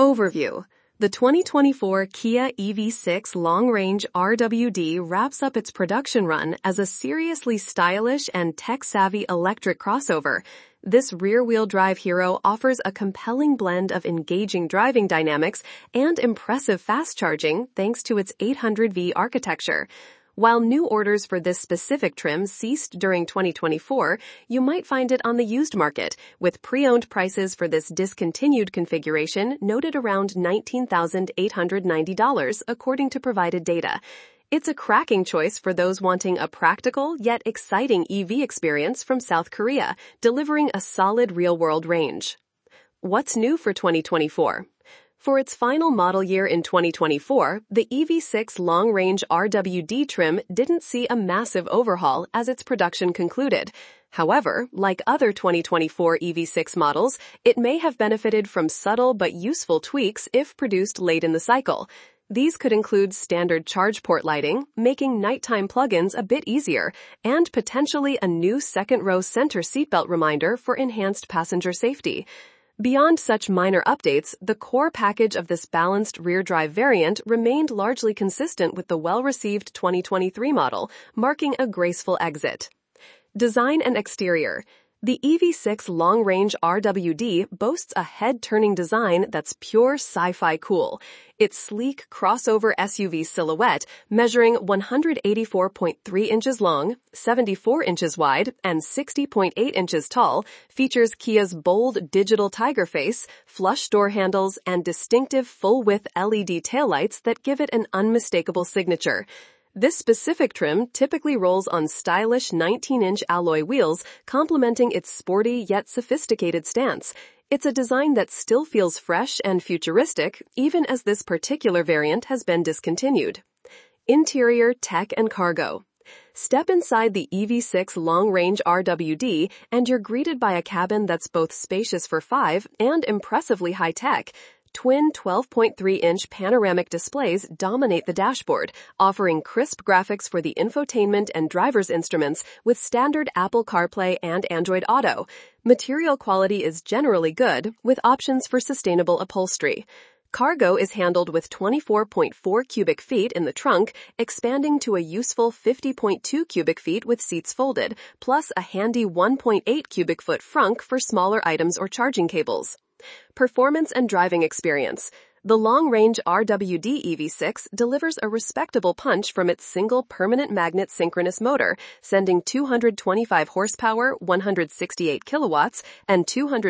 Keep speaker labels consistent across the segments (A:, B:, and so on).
A: Overview. The 2024 Kia EV6 Long-Range RWD wraps up its production run as a seriously stylish and tech-savvy electric crossover. This rear-wheel drive hero offers a compelling blend of engaging driving dynamics and impressive fast charging thanks to its 800V architecture. While new orders for this specific trim ceased during 2024, you might find it on the used market, with pre-owned prices for this discontinued configuration noted around $19,890 according to provided data. It's a cracking choice for those wanting a practical yet exciting EV experience from South Korea, delivering a solid real-world range. What's new for 2024? For its final model year in 2024, the EV6 Long-Range RWD trim didn't see a massive overhaul as its production concluded. However, like other 2024 EV6 models, it may have benefited from subtle but useful tweaks if produced late in the cycle. These could include standard charge port lighting, making nighttime plug-ins a bit easier, and potentially a new second-row center seatbelt reminder for enhanced passenger safety. Beyond such minor updates, the core package of this balanced rear-drive variant remained largely consistent with the well-received 2023 model, marking a graceful exit. Design and exterior. The EV6 Long-Range RWD boasts a head-turning design that's pure sci-fi cool. Its sleek crossover SUV silhouette, measuring 184.3 inches long, 74 inches wide, and 60.8 inches tall, features Kia's bold digital tiger face, flush door handles, and distinctive full-width LED taillights that give it an unmistakable signature. This specific trim typically rolls on stylish 19-inch alloy wheels, complementing its sporty yet sophisticated stance. It's a design that still feels fresh and futuristic, even as this particular variant has been discontinued. Interior, tech, and cargo. Step inside the EV6 Long-Range RWD and you're greeted by a cabin that's both spacious for 5 and impressively high-tech. Twin 12.3-inch panoramic displays dominate the dashboard, offering crisp graphics for the infotainment and driver's instruments with standard Apple CarPlay and Android Auto. Material quality is generally good, with options for sustainable upholstery. Cargo is handled with 24.4 cubic feet in the trunk, expanding to a useful 50.2 cubic feet with seats folded, plus a handy 1.8 cubic foot frunk for smaller items or charging cables. Performance and driving experience. The long-range RWD EV6 delivers a respectable punch from its single permanent magnet synchronous motor, sending 225 horsepower, 168 kilowatts, and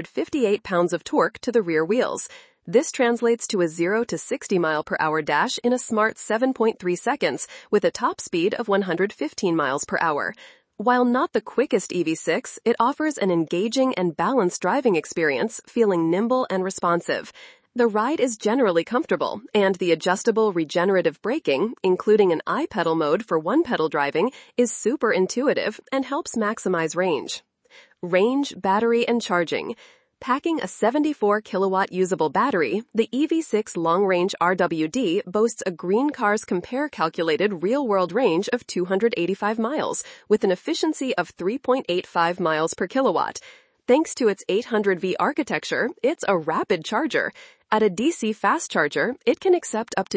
A: 258 pounds of torque to the rear wheels. This translates to a 0 to 60 mile per hour dash in a smart 7.3 seconds with a top speed of 115 miles per hour. While not the quickest EV6, it offers an engaging and balanced driving experience, feeling nimble and responsive. The ride is generally comfortable, and the adjustable regenerative braking, including an iPedal mode for one-pedal driving, is super intuitive and helps maximize range. Range, battery, and charging. Packing a 74 kilowatt usable battery, the EV6 Long-Range RWD boasts a Green Cars Compare calculated real-world range of 285 miles, with an efficiency of 3.85 miles per kilowatt. Thanks to its 800V architecture, it's a rapid charger. At a DC fast charger, it can accept up to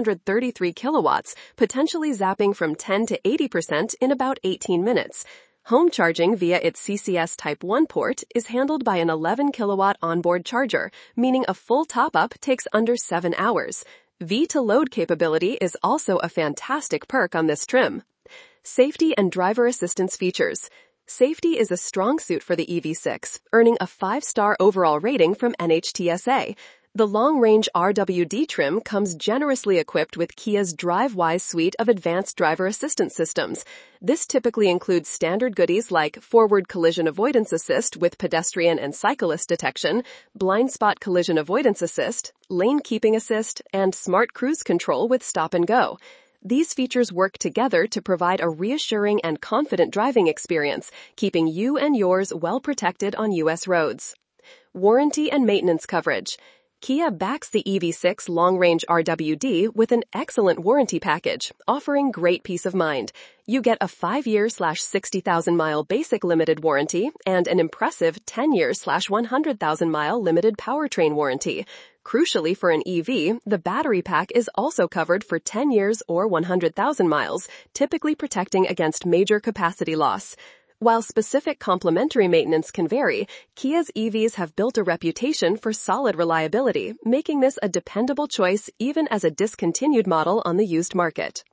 A: 233 kilowatts, potentially zapping from 10 to 80% in about 18 minutes. Home charging via its CCS Type 1 port is handled by an 11 kilowatt onboard charger, meaning a full top-up takes under 7 hours. V2Load capability is also a fantastic perk on this trim. Safety and driver assistance features. Safety is a strong suit for the EV6, earning a 5-star overall rating from NHTSA. The long-range RWD trim comes generously equipped with Kia's DriveWise suite of advanced driver assistance systems. This typically includes standard goodies like forward collision avoidance assist with pedestrian and cyclist detection, blind spot collision avoidance assist, lane keeping assist, and smart cruise control with stop and go. These features work together to provide a reassuring and confident driving experience, keeping you and yours well protected on U.S. roads. Warranty and maintenance coverage. Kia backs the EV6 long-range RWD with an excellent warranty package, offering great peace of mind. You get a 5-year/60,000-mile basic limited warranty and an impressive 10-year/100,000-mile limited powertrain warranty. Crucially for an EV, the battery pack is also covered for 10 years or 100,000 miles, typically protecting against major capacity loss. While specific complementary maintenance can vary, Kia's EVs have built a reputation for solid reliability, making this a dependable choice even as a discontinued model on the used market.